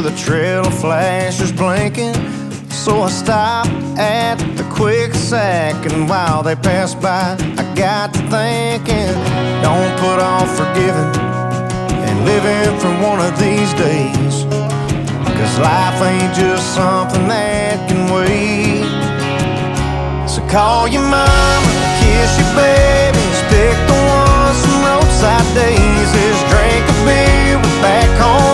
with a trail of flashes blinking. So I stopped at the quick sack, and while they passed by, I got to thinking, don't put off forgiving and living for one of these days, 'cause life ain't just something that can wait. So call your mama, kiss your babies, pick the ones from roadside daisies, drink a beer with back home